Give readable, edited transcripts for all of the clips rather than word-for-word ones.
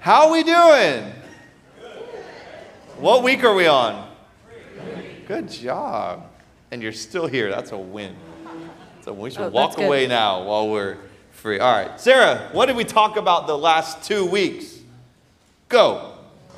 How are we doing? What week are we on? Good job. And you're still here. That's a win. So we should walk away now while we're free. All right. Sarah, what did we talk about the last 2 weeks? Go.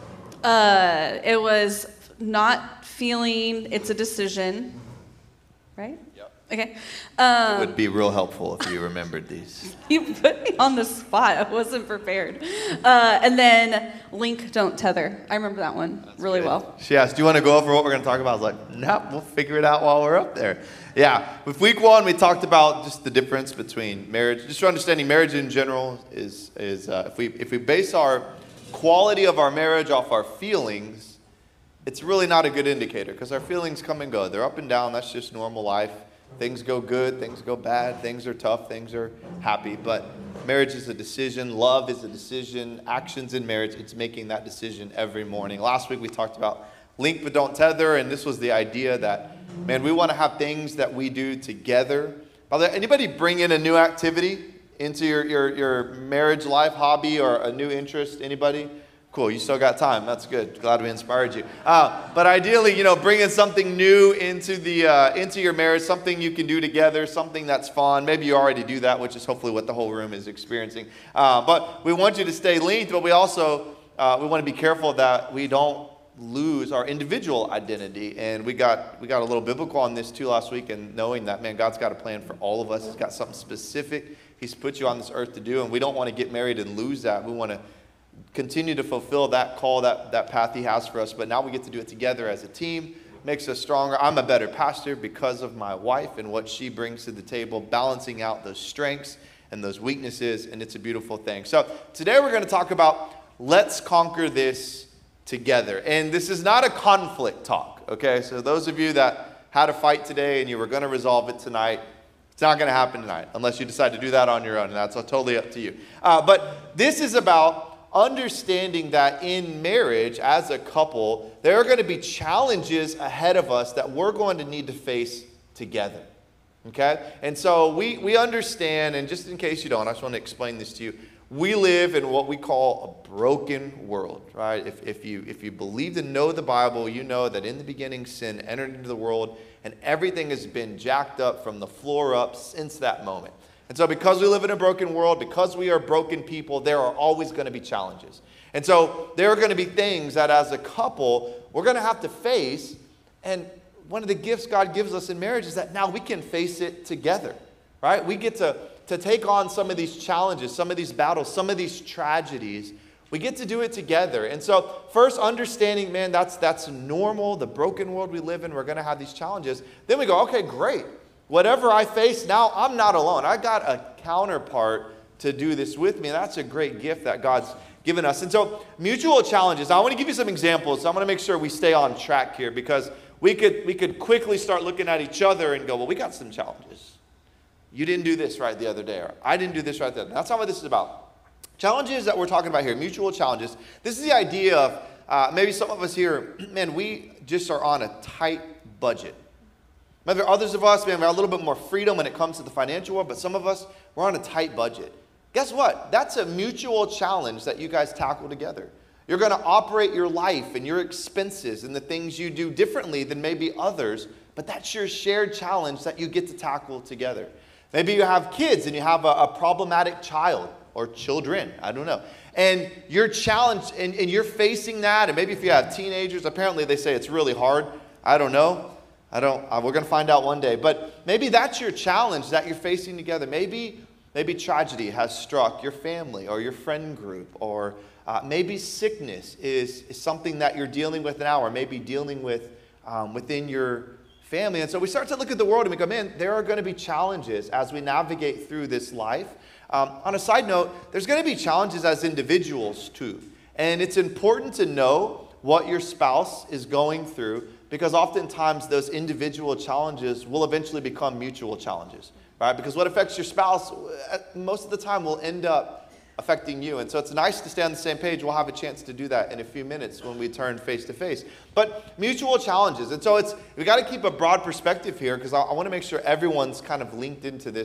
It was not feeling it's a decision, right? Yep. Okay. It would be real helpful if you remembered these. You put me on the spot. I wasn't prepared. And then link, don't tether. I remember that one really well. She asked, do you want to go over what we're going to talk about? I was like, nope, we'll figure it out while we're up there. Yeah, with week 1, we talked about just the difference between marriage. Just for understanding, marriage in general is if we base our quality of our marriage off our feelings, it's really not a good indicator because our feelings come and go. They're up and down. That's just normal life. Things go good, things go bad, things are tough, things are happy. But marriage is a decision. Love is a decision. Actions in marriage, it's making that decision every morning. Last week we talked about link but don't tether, and this was the idea that, man, we want to have things that we do together. By the way, anybody bring in a new activity into your marriage life, hobby, or a new interest? Anybody? Cool, you still got time. That's good. Glad we inspired you. But ideally, bringing something new into your marriage, something you can do together, something that's fun. Maybe you already do that, which is hopefully what the whole room is experiencing. But we want you to stay linked, but we also we want to be careful that we don't lose our individual identity. And we got a little biblical on this too last week, and knowing that, man, God's got a plan for all of us. He's got something specific He's put you on this earth to do, and we don't want to get married and lose that. We want to continue to fulfill that call, that path He has for us, but now we get to do it together as a team. Makes us stronger. I'm a better pastor because of my wife and what she brings to the table, balancing out those strengths and those weaknesses, and it's a beautiful thing. So today we're going to talk about let's conquer this together. And this is not a conflict talk, okay? So those of you that had a fight today and you were going to resolve it tonight, it's not going to happen tonight unless you decide to do that on your own, and that's totally up to you. But this is about understanding that in marriage, as a couple, there are going to be challenges ahead of us that we're going to need to face together, okay? And so we understand, and just in case you don't, I just want to explain this to you. We live in what we call a broken world, right? If you believe and know the Bible, you know that in the beginning sin entered into the world, and everything has been jacked up from the floor up since that moment. And so because we live in a broken world, because we are broken people, there are always going to be challenges. And so there are going to be things that as a couple, we're going to have to face. And one of the gifts God gives us in marriage is that now we can face it together, right? We get to take on some of these challenges, some of these battles, some of these tragedies. We get to do it together. And so first understanding, man, that's normal, the broken world we live in, we're going to have these challenges. Then we go, okay, great. Whatever I face now, I'm not alone. I got a counterpart to do this with me. And that's a great gift that God's given us. And so mutual challenges. I want to give you some examples. So I'm going to make sure we stay on track here because we could quickly start looking at each other and go, well, we got some challenges. You didn't do this right the other day, or I didn't do this right the other day. That's not what this is about. Challenges that we're talking about here, mutual challenges. This is the idea of maybe some of us here, man, we just are on a tight budget. Maybe others of us, man, we have a little bit more freedom when it comes to the financial world, but some of us, we're on a tight budget. Guess what? That's a mutual challenge that you guys tackle together. You're going to operate your life and your expenses and the things you do differently than maybe others, but that's your shared challenge that you get to tackle together. Maybe you have kids and you have a problematic child or children, I don't know. And you're challenged and you're facing that, and maybe if you have teenagers, apparently they say it's really hard. I don't know. We're going to find out one day. But maybe that's your challenge that you're facing together. Maybe tragedy has struck your family or your friend group, or maybe sickness is something that you're dealing with now, or maybe dealing with within your family. And so we start to look at the world and we go, man, there are going to be challenges as we navigate through this life. On a side note, there's going to be challenges as individuals too. And it's important to know what your spouse is going through, because oftentimes those individual challenges will eventually become mutual challenges, right? Because what affects your spouse most of the time will end up affecting you. And so it's nice to stay on the same page. We'll have a chance to do that in a few minutes when we turn face to face. But mutual challenges. And so we got to keep a broad perspective here, because I want to make sure everyone's kind of linked into this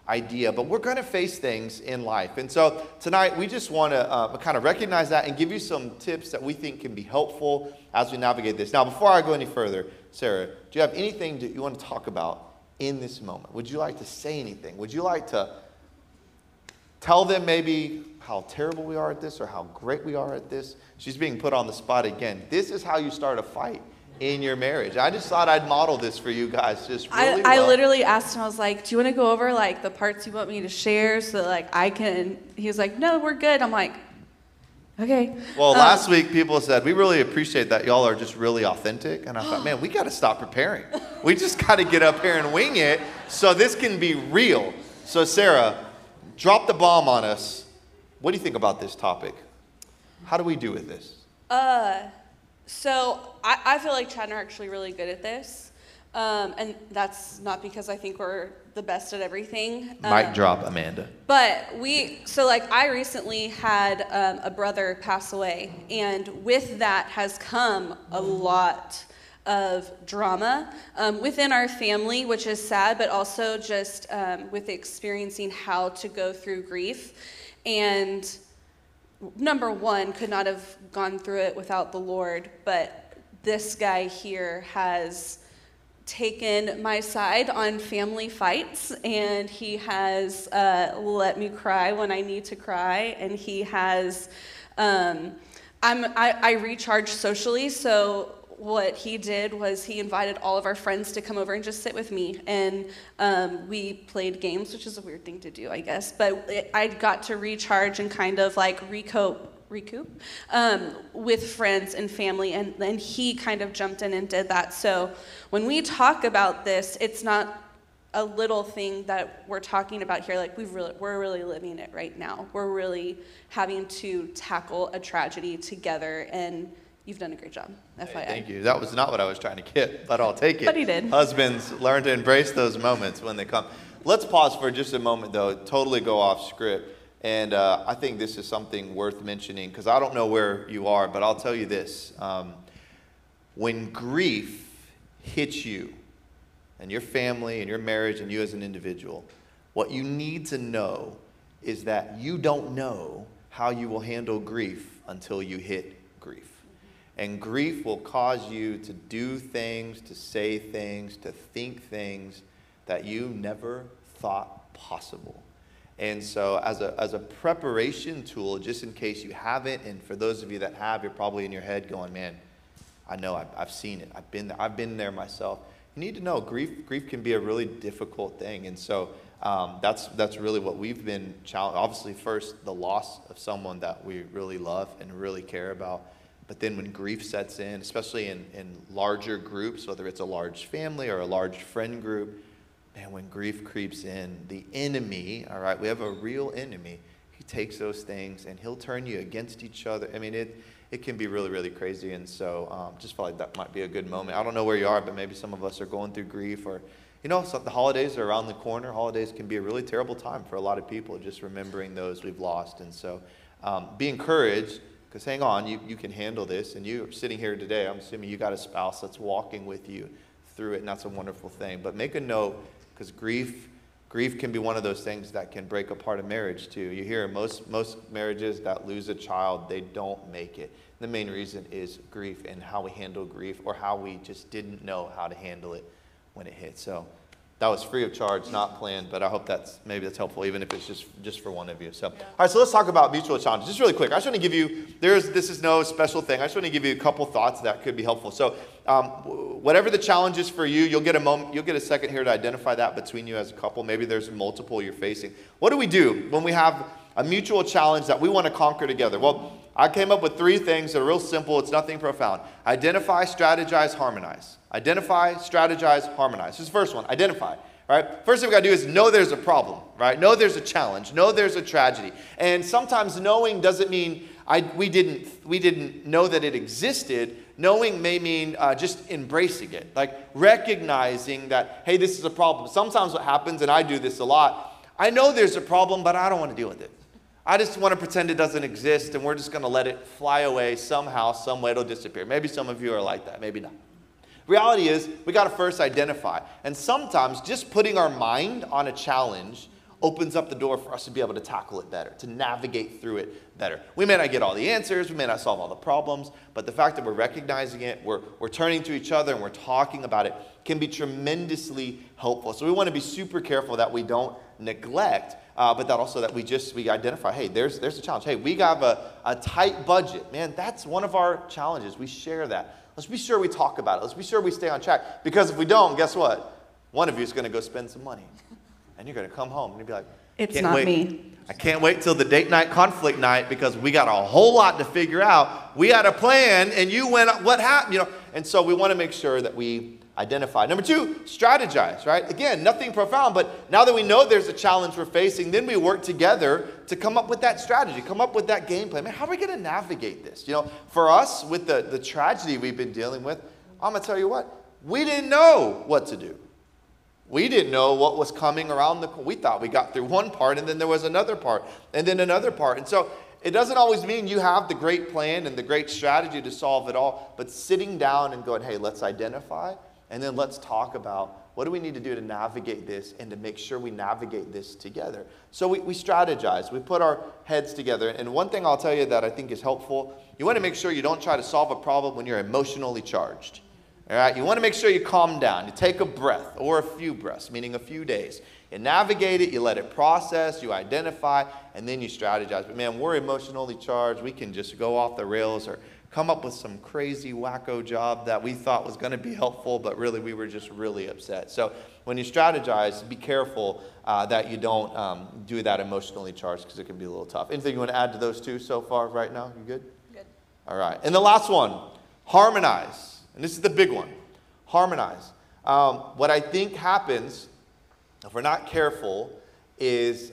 idea, but we're going to face things in life. And so tonight we just want to kind of recognize that and give you some tips that we think can be helpful as we navigate this. Now, before I go any further, Sarah, do you have anything that you want to talk about in this moment? Would you like to say anything? Would you like to tell them maybe how terrible we are at this or how great we are at this? She's being put on the spot again. This is how you start a fight in your marriage. I just thought I'd model this for you guys just really well. I literally asked him, I was like, do you want to go over like the parts you want me to share so that like I can, he was like, no, we're good. I'm like, okay. Well, last week people said, we really appreciate that y'all are just really authentic. And I thought, man, we got to stop preparing. We just got to get up here and wing it so this can be real. So Sarah, drop the bomb on us. What do you think about this topic? How do we do with this? So I feel like Chad and I are actually really good at this. And that's not because I think we're the best at everything. Mic drop, Amanda. But I recently had a brother pass away. And with that has come a lot of drama within our family, which is sad, but also just with experiencing how to go through grief. And number one, could not have gone through it without the Lord, but this guy here has taken my side on family fights, and he has let me cry when I need to cry, and he has, I recharge socially, so what he did was he invited all of our friends to come over and just sit with me, and we played games, which is a weird thing to do, I guess, but I got to recharge and kind of like recoup with friends and family, and then he kind of jumped in and did that. So when we talk about this, it's not a little thing that we're talking about here. Like we're really living it right now. We're really having to tackle a tragedy together, and you've done a great job, FYI. Hey, thank you. That was not what I was trying to get, but I'll take it. But he did. Husbands, learn to embrace those moments when they come. Let's pause for just a moment, though. Totally go off script. And I think this is something worth mentioning, because I don't know where you are, but I'll tell you this. When grief hits you and your family and your marriage and you as an individual, what you need to know is that you don't know how you will handle grief until you hit grief. And grief will cause you to do things, to say things, to think things that you never thought possible. And so as a preparation tool, just in case you haven't, and for those of you that have, you're probably in your head going, man, I know, I've seen it. I've been there myself. You need to know grief can be a really difficult thing. And so that's really what we've been challenged. Obviously, first, the loss of someone that we really love and really care about. But then when grief sets in, especially in larger groups, whether it's a large family or a large friend group, man, when grief creeps in, the enemy, all right, we have a real enemy. He takes those things and he'll turn you against each other. I mean, it can be really, really crazy. And so just felt like that might be a good moment. I don't know where you are, but maybe some of us are going through grief, or, so the holidays are around the corner. Holidays can be a really terrible time for a lot of people, just remembering those we've lost. And so be encouraged. Because hang on, you can handle this. And you are sitting here today, I'm assuming you got a spouse that's walking with you through it, and that's a wonderful thing. But make a note, because grief can be one of those things that can break apart a marriage too. You hear most marriages that lose a child, they don't make it. The main reason is grief and how we handle grief, or how we just didn't know how to handle it when it hit. So that was free of charge, not planned, but I hope maybe that's helpful, even if it's just for one of you. So, all right, so let's talk about mutual challenges. Just really quick, I just want to give you, this is no special thing. I just want to give you a couple thoughts that could be helpful. So, whatever the challenge is for you, you'll get a second here to identify that between you as a couple. Maybe there's multiple you're facing. What do we do when we have a mutual challenge that we want to conquer together? Well, I came up with 3 things that are real simple. It's nothing profound. Identify, strategize, harmonize. Identify, strategize, harmonize. This is the first one. Identify. Right? First thing we got to do is know there's a problem. Right? Know there's a challenge. Know there's a tragedy. And sometimes knowing doesn't mean we didn't know that it existed. Knowing may mean just embracing it. Like recognizing that, hey, this is a problem. Sometimes what happens, and I do this a lot, I know there's a problem, but I don't want to deal with it. I just want to pretend it doesn't exist, and we're just going to let it fly away somehow, some way it'll disappear. Maybe some of you are like that, maybe not. Reality is, we got to first identify. And sometimes just putting our mind on a challenge opens up the door for us to be able to tackle it better, to navigate through it better. We may not get all the answers, we may not solve all the problems, but the fact that we're recognizing it, we're turning to each other and we're talking about it can be tremendously helpful. So we want to be super careful that we don't neglect, but that also that we identify, hey, there's a challenge. Hey, we have a tight budget. Man, that's one of our challenges. We share that. Let's be sure we talk about it. Let's be sure we stay on track. Because if we don't, guess what? One of you is going to go spend some money. And you're going to come home and you'll be like, it's not me. I can't wait till the date night conflict night because we got a whole lot to figure out. We had a plan and you went, what happened? And so we want to make sure that we identify. Number 2, strategize, right? Again, nothing profound, but now that we know there's a challenge we're facing, then we work together to come up with that strategy, come up with that game plan. Man, how are we going to navigate this? For us, with the tragedy we've been dealing with, I'm going to tell you what, we didn't know what to do. We didn't know what was coming around the corner. We thought we got through one part, and then there was another part, and then another part. And so it doesn't always mean you have the great plan and the great strategy to solve it all, but sitting down and going, hey, let's identify, and then let's talk about what do we need to do to navigate this and to make sure we navigate this together. So we strategize. We put our heads together. And one thing I'll tell you that I think is helpful, you want to make sure you don't try to solve a problem when you're emotionally charged. All right? You want to make sure you calm down. You take a breath or a few breaths, meaning a few days. You navigate it, you let it process, you identify, and then you strategize. But man, we're emotionally charged. We can just go off the rails or come up with some crazy wacko job that we thought was going to be helpful, but really we were just really upset. So when you strategize, be careful that you don't do that emotionally charged because it can be a little tough. Anything you want to add to those 2 so far right now? You good? Good. All right. And the last one, harmonize. And this is the big one, harmonize. What I think happens, if we're not careful, is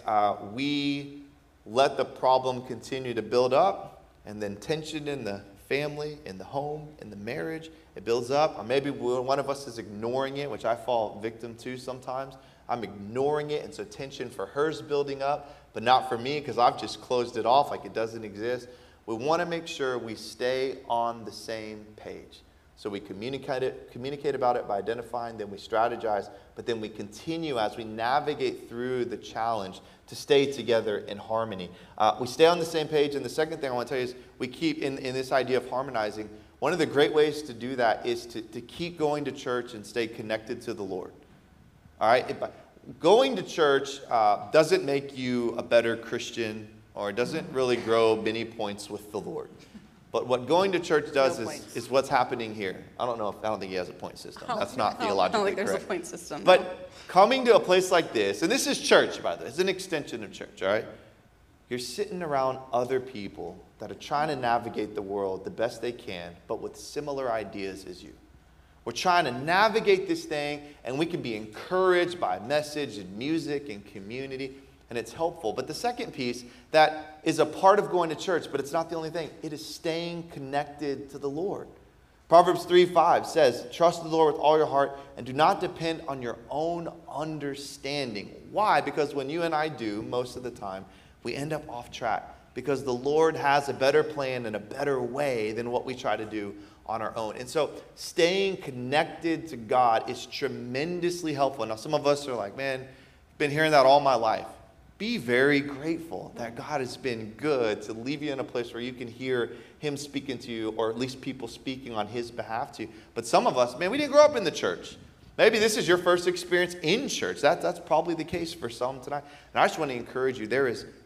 we let the problem continue to build up, and then tension in the family, in the home, in the marriage, it builds up. Or maybe one of us is ignoring it, which I fall victim to sometimes. I'm ignoring it, and so tension for her is building up, but not for me because I've just closed it off like it doesn't exist. We want to make sure we stay on the same page. So we communicate about it by identifying, then we strategize, but then we continue as we navigate through the challenge to stay together in harmony. We stay on the same page, and the second thing I want to tell you is we keep, in this idea of harmonizing, one of the great ways to do that is to keep going to church and stay connected to the Lord. All right? Going to church doesn't make you a better Christian, or it doesn't really grow many points with the Lord. But what going to church does is what's happening here. I don't think he has a point system. That's not theologically correct. I don't think there's a point system. But coming to a place like this, and this is church, by the way. It's an extension of church, all right? You're sitting around other people that are trying to navigate the world the best they can, but with similar ideas as you. We're trying to navigate this thing, and we can be encouraged by message and music and community. And it's helpful. But the second piece that is a part of going to church, but it's not the only thing, it is staying connected to the Lord. Proverbs 3:5 says, trust the Lord with all your heart and do not depend on your own understanding. Why? Because when you and I do, most of the time, we end up off track. Because the Lord has a better plan and a better way than what we try to do on our own. And so staying connected to God is tremendously helpful. Now, some of us are like, man, I've been hearing that all my life. Be very grateful that God has been good to leave you in a place where you can hear him speaking to you, or at least people speaking on his behalf to you. But some of us, man, we didn't grow up in the church. Maybe this is your first experience in church. That's probably the case for some tonight. And I just want to encourage you, there is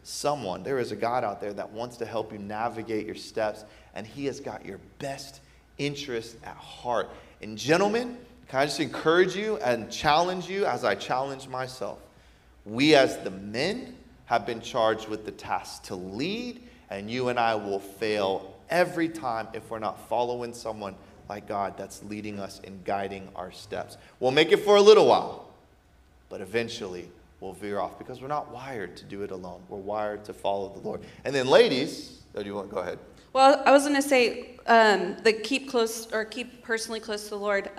a God out there that wants to help you navigate your steps, and he has got your best interest at heart. And gentlemen, can I just encourage you and challenge you as I challenge myself? We as the men have been charged with the task to lead, and you and I will fail every time if we're not following someone like God that's leading us and guiding our steps. We'll make it for a little while, but eventually we'll veer off because we're not wired to do it alone. We're wired to follow the Lord. And then ladies, do you want to go ahead? Well, I was going to say keep personally close to the Lord.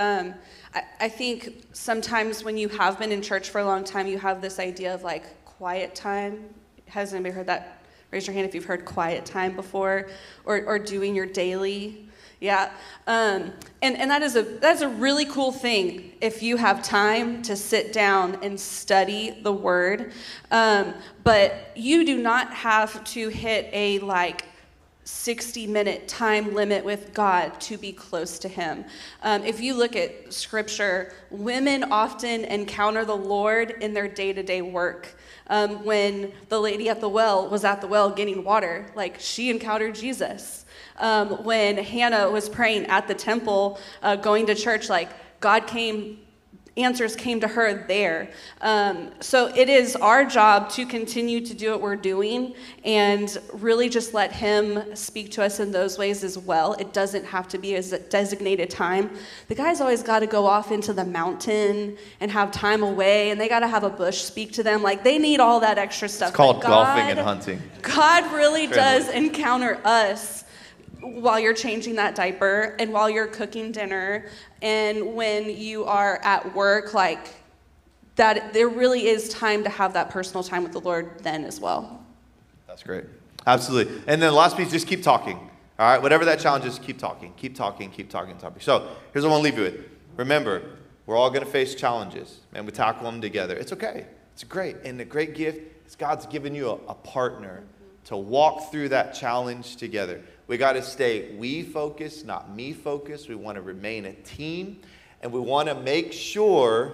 I think sometimes when you have been in church for a long time, you have this idea of like quiet time. Has anybody heard that? Raise your hand if you've heard quiet time before, or doing your daily, Yeah, and that's a really cool thing if you have time to sit down and study the Word. But you do not have to hit a 60-minute time limit with God to be close to Him. If you look at Scripture, women often encounter the Lord in their day-to-day work. When the lady at the well was at the well getting water, she encountered Jesus. When Hannah was praying at the temple, going to church, answers came to her there. So it is our job to continue to do what we're doing and really just let Him speak to us in those ways as well. It doesn't have to be a designated time. The guys always got to go off into the mountain and have time away, and they got to have a bush speak to them. They need all that extra stuff. It's called golfing and hunting. God really does encounter us while you're changing that diaper and while you're cooking dinner and when you are at work, that there really is time to have that personal time with the Lord then as well. That's great. Absolutely. And then the last piece, just keep talking. All right, whatever that challenge is, keep talking. Keep talking, keep talking, talking. So here's what I want to leave you with. Remember, we're all going to face challenges, and we tackle them together. It's okay. It's great. And the great gift is God's given you a partner to walk through that challenge together. We got to stay we focused, not me focused. We want to remain a team, and we want to make sure,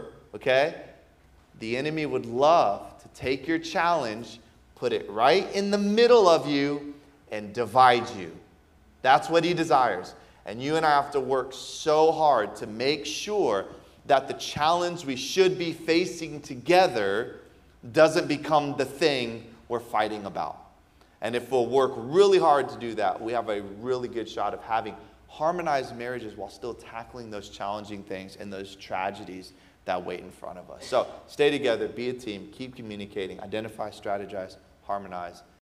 the enemy would love to take your challenge, put it right in the middle of you, and divide you. That's what he desires. And you and I have to work so hard to make sure that the challenge we should be facing together doesn't become the thing we're fighting about. And if we'll work really hard to do that, we have a really good shot of having harmonized marriages while still tackling those challenging things and those tragedies that wait in front of us. So stay together, be a team, keep communicating, identify, strategize, harmonize,